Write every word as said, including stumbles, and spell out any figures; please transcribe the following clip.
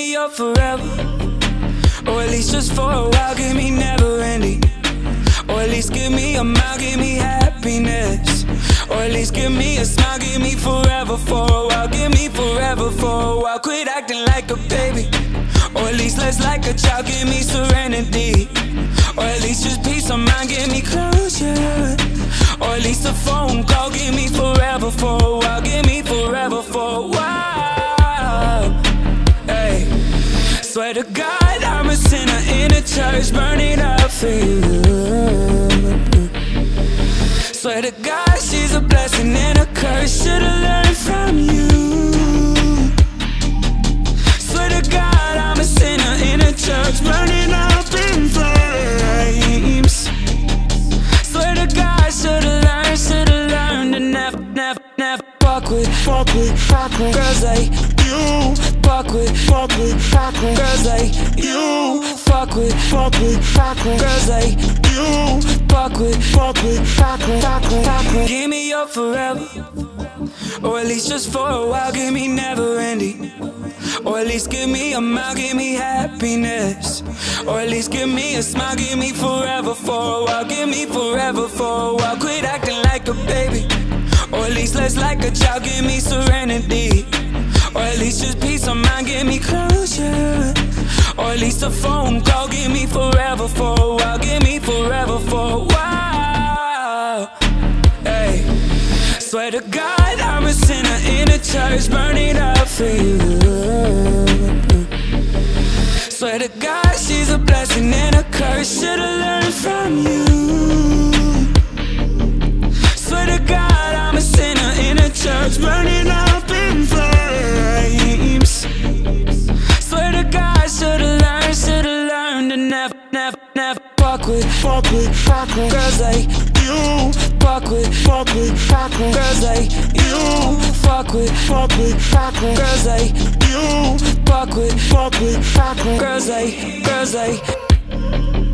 me your forever, or at least just for a while. Give me never ending, or at least give me a mile. Give me happiness, or at least give me a smile. Give me forever for a while. Give me forever for a while. Quit acting like a baby, or at least let's like a child. Give me serenity, or at least just peace of mind. Give me closure, or at least a phone call. Give me forever for a while. Give me forever for a while. Hey, swear to God I'm a sinner in a church, burning up for you. Swear to God she's a blessing and a curse. Should've learned from you. Swear to God I'm a sinner in a church, burning up in flames. Swear to God, should've learned, should've learned to never, never, never fuck with, fuck with, fuck with girls like you. Fuck with, fuck with, fuck with girls like you. Fuck with, fuck with, fuck with girls like you. Fuck with, fuck with, fuck with, fuck with, fuck with. Give me your forever, or at least just for a while. Give me never ending, or at least give me a mile. Give me happiness, or at least give me a smile. Give me forever for a while. Give me forever for a while. Quit acting like a baby, or at least let's like a child. Give me serenity, or at least just peace of mind. Give me closure, or at least a phone call. Give me forever for a while. Give me forever for a while. Hey, swear to God I'm a sinner in a church, burning up for you. Swear to God she's a blessing and a curse. Should've learned from you. Swear to God I'm a sinner in a church, burning up in flames. Swear to God should've learned, should've learned to never, never, never fuck with, fuck with, fuck with girls like you. Fuck with, fuck with, fuck with girls like you. Fuck with, fuck with, fuck with girls like you. Fuck with, fuck with, fuck with girls like, girls like